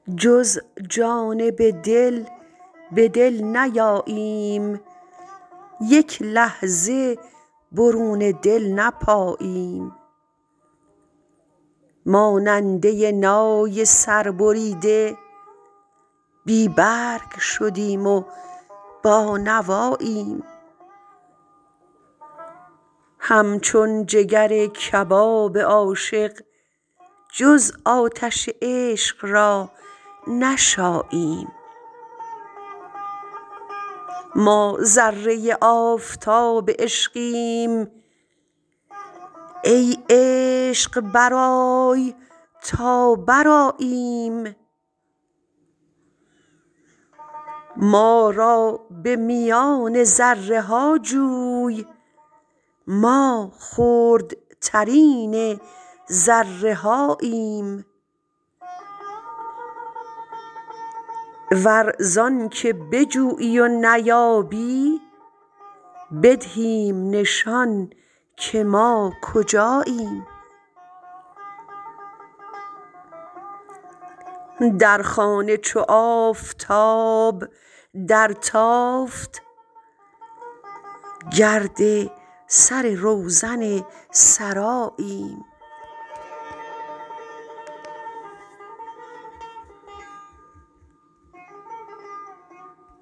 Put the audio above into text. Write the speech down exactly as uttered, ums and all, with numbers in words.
جز جانب دل به دل نیاییم، یک لحظه برون دل نپاییم. ماننده نای سربریده، بی برگ شدیم و بانواییم. همچون جگر کباب عاشق، جز آتش عشق را نشاییم. ما ذره آفتاب عشقیم، ای عشق برآی تا برآییم. ما را به میان ذره ها جوی، ما خردترین ذره هاییم. ور زانک بجویی و نیابی، بدهیم نشان که ما کجاییم. در خانه چو آفتاب درتافت، گرد سر روزن سراییم.